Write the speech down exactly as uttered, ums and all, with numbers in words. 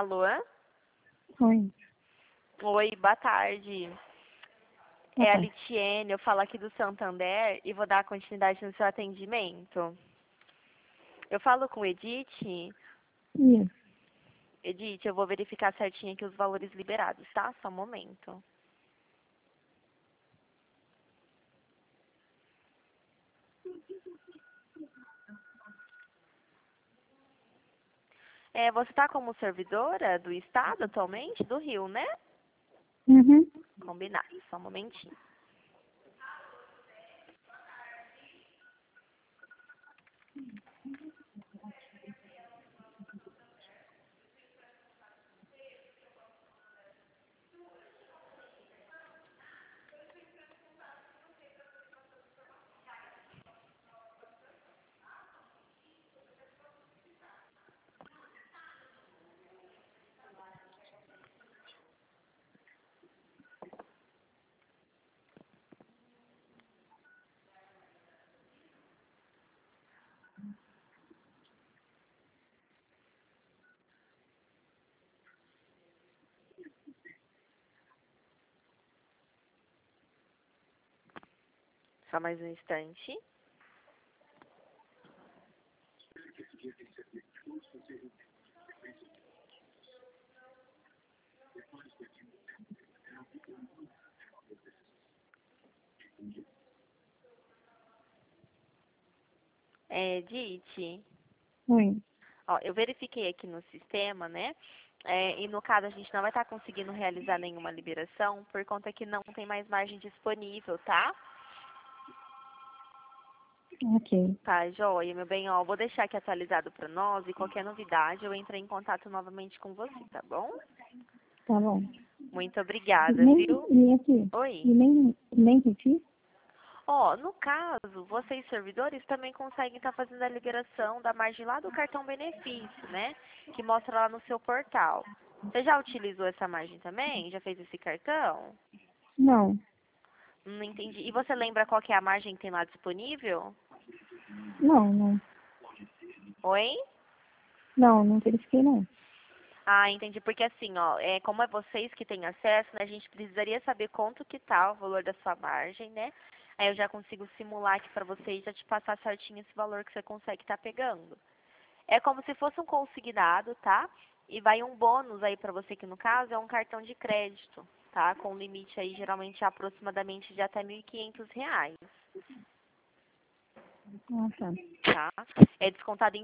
Alô? Oi. Oi, boa tarde. Boa É a tarde. Litiene, eu falo aqui do Santander e vou dar continuidade no seu atendimento. Eu falo com Edith. Isso. Edith, eu vou verificar certinho aqui os valores liberados, tá? Só um momento. É, você está como servidora do Estado atualmente? Do Rio, né? Uhum. Combinado, só um momentinho. Só mais um instante. É, Edith, Oi. ó, eu verifiquei aqui no sistema, né? É, e no caso a gente não vai estar conseguindo realizar nenhuma liberação por conta que não tem mais margem disponível, tá? Ok. Tá, joia, meu bem, ó, vou deixar aqui atualizado para nós e qualquer novidade eu entro em contato novamente com você, tá bom? Tá bom. Muito E obrigada, nem, viu? e nem aqui. Oi. E nem, nem repetir? Ó, no caso, vocês servidores também conseguem estar fazendo a liberação da margem lá do cartão benefício, né? Que mostra lá no seu portal. Você já utilizou essa margem também? Já fez esse cartão? Não. Não entendi. E você lembra qual que é a margem que tem lá disponível? Não, não. Oi? Não, não verifiquei não. Ah, entendi. Porque assim, ó, é, como é vocês que têm acesso, né, a gente precisaria saber quanto que tá o valor da sua margem, né? Aí eu já consigo simular aqui pra você e já te passar certinho esse valor que você consegue estar pegando. É como se fosse um consignado, tá? E vai um bônus aí pra você, que no caso é um cartão de crédito, tá? Com limite aí geralmente aproximadamente de até mil e quinhentos reais, Ah, tá. tá? É descontado em